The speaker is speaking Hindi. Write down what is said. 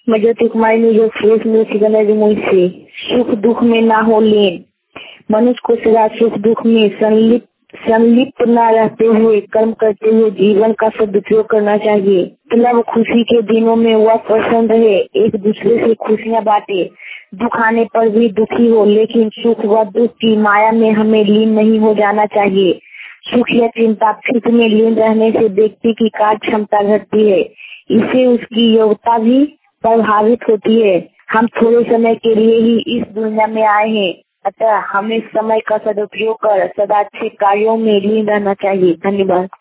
मैं Jyoti Kumari news fresh news Sikandar Jamui से। सुख दुख में ना हो लीन, मनुष्य को सदा सुख दुख में संलिप्त न रहते हुए कर्म करते हुए जीवन का सदुपयोग करना चाहिए। मतलब खुशी के दिनों में वह प्रसन्न रहे, एक दूसरे से खुशियाँ बांटे, दुख आने पर भी दुखी हो, लेकिन सुख व दुख की माया में हमें लीन नहीं हो जाना चाहिए। सुख या चिंता फिक्र में लीन रहने से व्यक्ति की कार्य क्षमता घटती है, इससे उसकी योग्यता भी प्रभावित होती है। हम थोड़े समय के लिए ही इस दुनिया में आए हैं, अतः हमें समय का सदुपयोग कर सदा अच्छे कार्यों में लीन रहना चाहिए। धन्यवाद।